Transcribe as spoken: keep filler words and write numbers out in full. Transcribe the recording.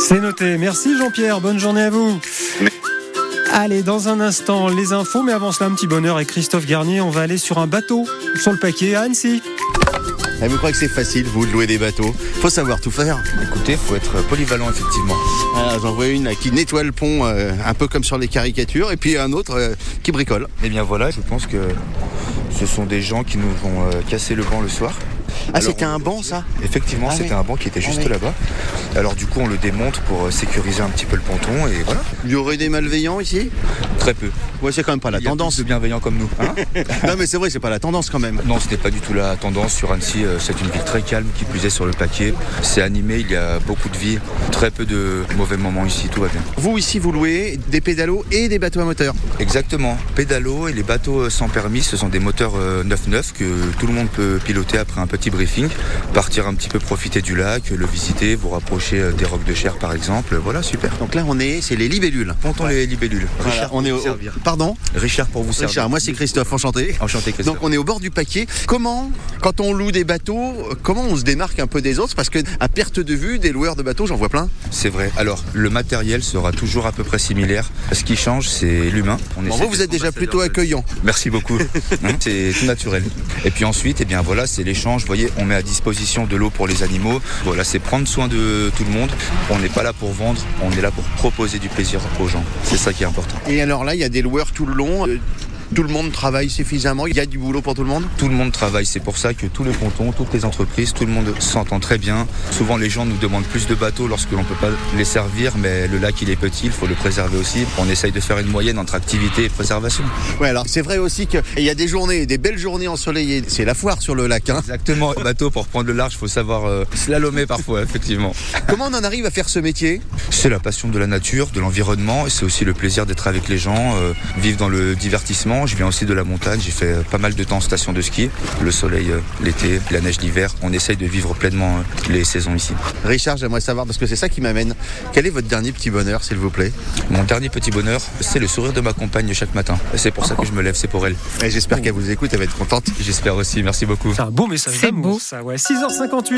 C'est noté. Merci Jean-Pierre, bonne journée à vous. Allez, dans un instant, les infos, mais avant cela, un petit bonheur avec Christophe Garnier. On va aller sur un bateau, sur le paquet à Annecy. Et vous croyez que c'est facile, vous, de louer des bateaux? Faut savoir tout faire. Écoutez, faut être polyvalent, effectivement. Voilà, j'en vois une là, qui nettoie le pont, euh, un peu comme sur les caricatures, et puis un autre euh, qui bricole. Eh bien voilà, je pense que ce sont des gens qui nous vont euh, casser le banc le soir. Ah, Alors, c'était un banc, ça? Effectivement, Ah, c'était oui. un banc qui était juste Ah, oui. là-bas. Alors du coup, on le démonte pour sécuriser un petit peu le ponton et voilà. Il y aurait des malveillants ici? Très peu. Ouais, c'est quand même pas la Il y a tendance. plus de bienveillants comme nous. Hein Non, mais c'est vrai, c'est pas la tendance quand même. Non, ce n'est pas du tout la tendance sur Annecy. euh, C'est une ville très calme qui plus est sur le paquet. C'est animé, il y a beaucoup de vie, très peu de mauvais moments ici, tout va bien. Vous, ici, vous louez des pédalos et des bateaux à moteur. Exactement. Pédalo et les bateaux sans permis, ce sont des moteurs euh, neuf neuf que tout le monde peut piloter après un petit briefing. Partir un petit peu profiter du lac, le visiter, vous rapprocher euh, des rocs de chair par exemple. Voilà, super. Donc là, on est, c'est les libellules. Pontons les libellules. Voilà, Richard, on est pour au... vous servir. Pardon? Richard pour vous servir. Richard, moi c'est Christophe, enchanté. Enchanté Christophe. Donc on est au bord du paquet. Comment, quand on loue des bateaux, comment on se démarque un peu des autres? Parce que à perte de vue, des loueurs de bateaux, j'en vois plein. C'est vrai. Alors, le matériel sera toujours à peu près similaire. Ce qui change, c'est l'humain. On Bon, essaie vous, vous d'être êtes déjà ambassadeur plutôt de- accueillant. Merci beaucoup. Hein, c'est tout naturel. Et puis ensuite, eh bien voilà, c'est l'échange. Vous voyez, on met à disposition de l'eau pour les animaux. Voilà, c'est prendre soin de tout le monde. On n'est pas là pour vendre, on est là pour proposer du plaisir aux gens. C'est ça qui est important. Et alors là, il y a des loueurs tout le long. Euh, Tout le monde travaille suffisamment. Il y a du boulot pour tout le monde. Tout le monde travaille, c'est pour ça que tous les pontons, toutes les entreprises, tout le monde s'entend très bien. Souvent les gens nous demandent plus de bateaux lorsque l'on ne peut pas les servir, mais le lac il est petit, il faut le préserver aussi. On essaye de faire une moyenne entre activité et préservation. Ouais, alors c'est vrai aussi qu'il y a des journées, des belles journées ensoleillées. C'est la foire sur le lac. Hein. Exactement, bateau pour prendre le large, il faut savoir euh, slalomer parfois, effectivement. Comment on en arrive à faire ce métier? C'est la passion de la nature, de l'environnement, et c'est aussi le plaisir d'être avec les gens, euh, vivre dans le divertissement. Je viens aussi de la montagne, j'ai fait pas mal de temps en station de ski, le soleil euh, l'été, la neige l'hiver. On essaye de vivre pleinement euh, les saisons ici. Richard, j'aimerais savoir, parce que c'est ça qui m'amène. Quel est votre dernier petit bonheur, s'il vous plaît? Mon dernier petit bonheur, c'est le sourire de ma compagne chaque matin. C'est pour ça que je me lève, c'est pour elle. Et j'espère qu'elle vous écoute, elle va être contente. J'espère aussi, merci beaucoup. C'est un beau message C'est d'amour, beau. ça, ouais. six heures cinquante-huit.